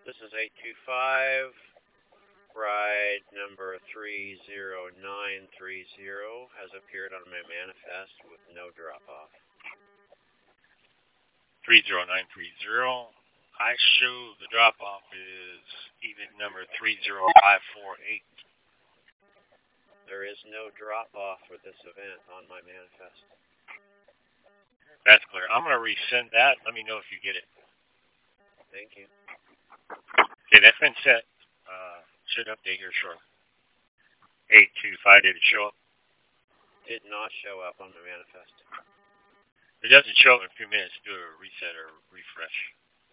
This is 825. Ride number 30930 has appeared on my manifest with no drop-off. 30930. I show the drop-off is event number 30548. There is no drop-off for this event on my manifest. That's clear. I'm going to resend that. Let me know if you get it. Thank you. Okay, that's been set. Should update here shortly. 825, did it show up? Did not show up on the manifest. If it doesn't show up in a few minutes, do a reset or refresh.